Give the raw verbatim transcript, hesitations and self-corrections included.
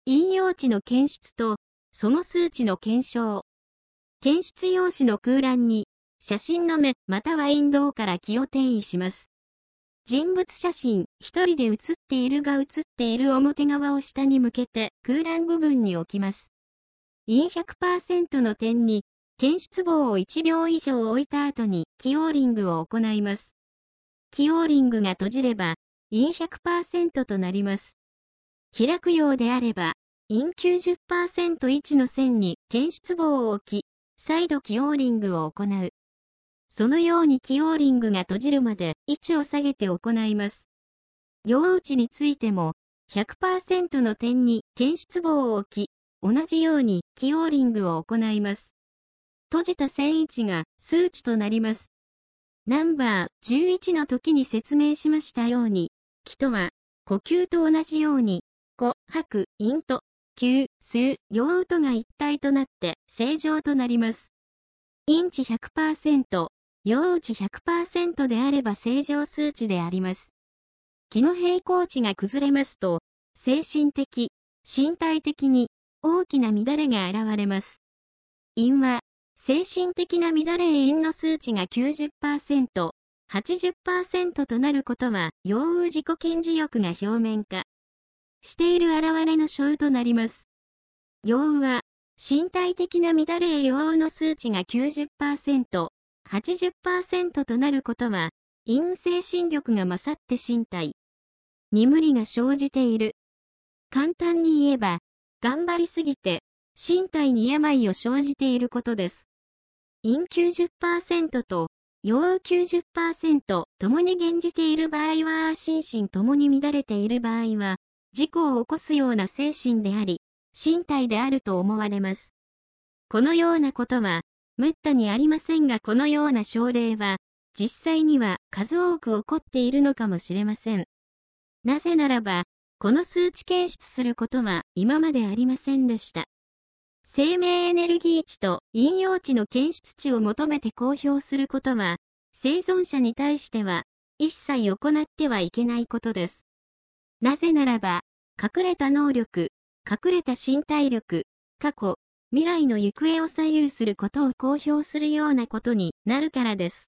引用値の検出と、その数値の検証。検出用紙の空欄に、写真の目または引導から気を転移します。人物写真、一人で写っているが写っている表側を下に向けて空欄部分に置きます。イン ひゃくパーセント の点に、検出棒をいちびょう以上置いた後にキオーリングを行います。キオーリングが閉じれば、イン ひゃくパーセント となります。開くようであれば、イン きゅうじゅっパーセント 位置の線に検出棒を置き、再度キオーリングを行う。そのようにキオーリングが閉じるまで位置を下げて行います。用打ちについても ひゃくパーセント の点に検出棒を置き、同じようにキオーリングを行います。閉じた線位置が数値となります。ナンバーじゅういちの時に説明しましたように、気とは呼吸と同じように、呼、吐く、陰と、吸、吸う、用うとが一体となって正常となります。陰値 ひゃくパーセント、用値 ひゃくパーセント であれば正常数値であります。気の平衡値が崩れますと、精神的、身体的に大きな乱れが現れます。陰は、精神的な乱れ陰の数値が きゅうじゅっパーセント、はちじゅっパーセント となることは、陽う自己顕示欲が表面化している現れの象となります。陽うは、身体的な乱れ陽うの数値が きゅうじゅっパーセント、はちじゅっパーセント となることは、陰精神力が勝って身体に無理が生じている。簡単に言えば、頑張りすぎて、身体に病を生じていることです。陰 きゅうじゅっパーセント と陽 きゅうじゅっパーセント ともに減じている場合は、心身ともに乱れている場合は、事故を起こすような精神であり、身体であると思われます。このようなことは、めったにありませんが、このような症例は、実際には数多く起こっているのかもしれません。なぜならば、この数値検出することは今までありませんでした。生命エネルギー値と引用値の検出値を求めて公表することは、生存者に対しては一切行ってはいけないことです。なぜならば、隠れた能力、隠れた身体力、過去、未来の行方を左右することを公表するようなことになるからです。